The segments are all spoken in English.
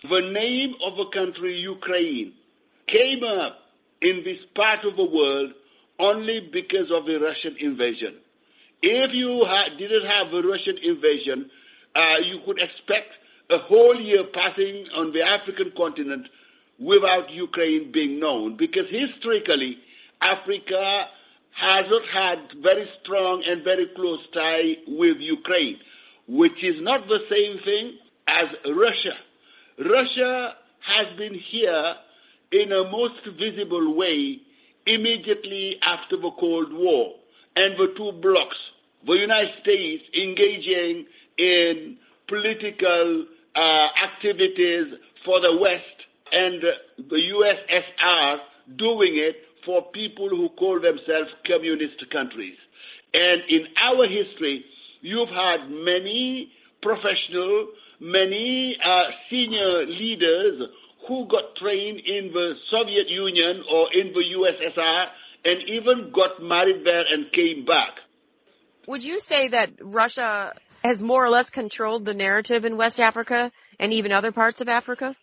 The name of the country, Ukraine, came up in this part of the world only because of the Russian invasion. If you didn't have the Russian invasion, you could expect a whole year passing on the African continent without Ukraine being known, because historically, Africa has not had very strong and very close tie with Ukraine, which is not the same thing as Russia. Russia has been here in a most visible way immediately after the Cold War, and the two blocs, the United States engaging in political activities for the West, and the USSR doing it for people who call themselves communist countries. And in our history, you've had many professional, many senior leaders who got trained in the Soviet Union or in the USSR and even got married there and came back. Would you say that Russia has more or less controlled the narrative in West Africa and even other parts of Africa?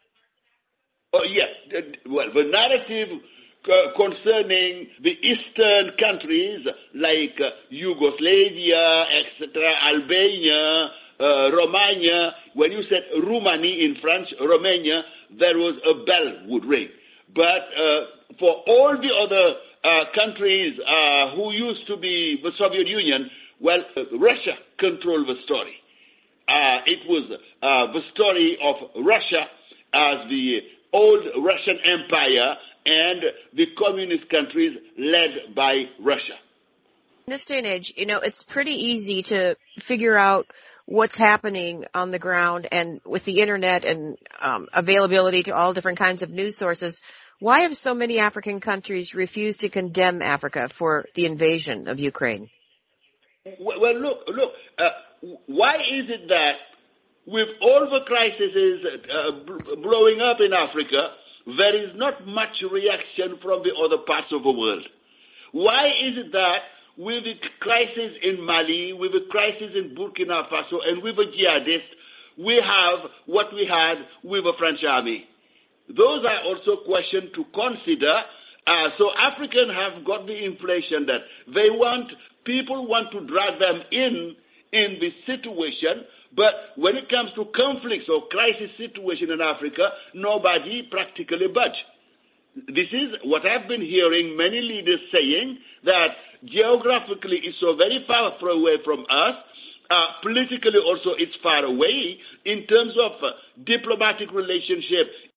Oh, yes. Well, the narrative concerning the eastern countries like Yugoslavia, etc., Albania, Romania, when you said Roumanie in French, Romania, there was a bell would ring. But for all the other countries who used to be the Soviet Union, well, Russia controlled the story. It was the story of Russia as the old Russian Empire and the communist countries led by Russia. In this day and age, it's pretty easy to figure out what's happening on the ground, and with the internet and availability to all different kinds of news sources, why have so many African countries refused to condemn Africa for the invasion of Ukraine? Well, look, why is it that with all the crises blowing up in Africa, there is not much reaction from the other parts of the world? Why is it that with the crisis in Mali, with the crisis in Burkina Faso, and with the jihadists, we have what we had with the French army? Those are also questions to consider. So Africans have got the impression that people want to drag them in this situation, but when it comes to conflicts or crisis situation in Africa, nobody practically budge. This is what I've been hearing many leaders saying, that geographically it's so very far away from us, politically also it's far away in terms of diplomatic relationship,